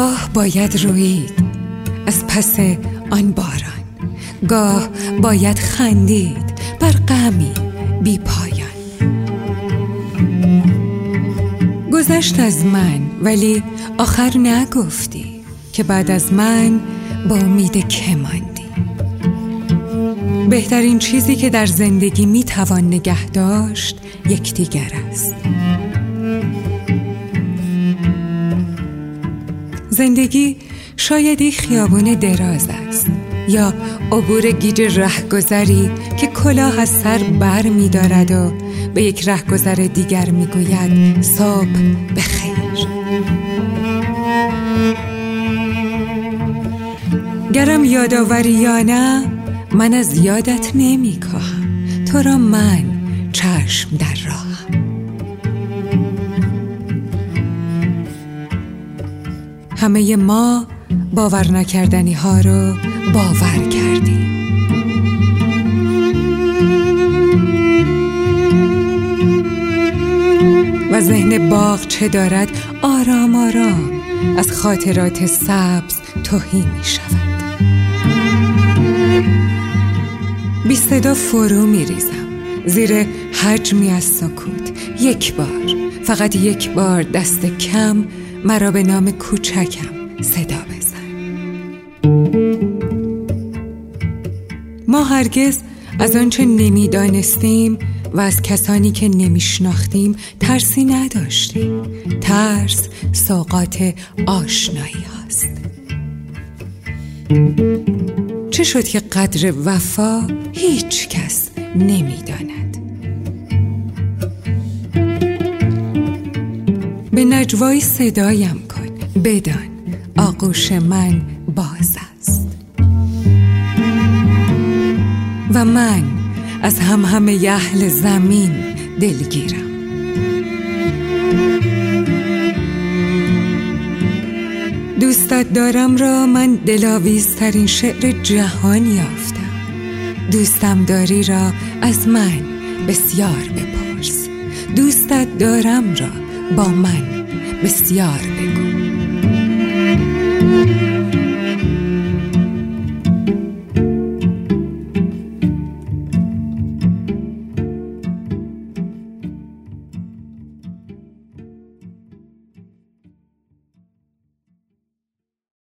گاه باید رویید از پس آن باران، گاه باید خندید بر غمی بی پایان. گذشت از من ولی آخر نگفتی که بعد از من با امید که ماندی. بهترین چیزی که در زندگی میتوان نگه داشت یکدیگر است. زندگی شاید یک خیابان دراز است یا عبور گیج رهگذری که کلاه از سر بر می دارد و به یک رهگذر دیگر می گوید صبح بخیر. گرم یادآوری یا نه، من از یادت نمی کاهم، تو را من چشم در راهم. همه ما باور نکردنی ها رو باور کردیم. و ذهن باغ چه دارد آرام آرام از خاطرات سبز تهی می شود. بی صدا فرو می ریزم زیر حجمی از سکوت. یک بار، فقط یک بار دست کم مرا به نام کوچکم صدا بزن. ما هرگز از آنچه نمیدانستیم و از کسانی که نمیشناختیم ترسی نداشتیم. ترس سوغات آشنایی هاست. چه شد که قدر وفا هیچ کس نمیداند؟ به نجوای صدایم کن، بدان آغوش من باز است و من از همه اهل زمین دلگیرم. دوستت دارم را من دلاویزترین شعر جهان یافتم. دوستم داری را از من بسیار بپرس. دوستت دارم را با من بسیار بگو.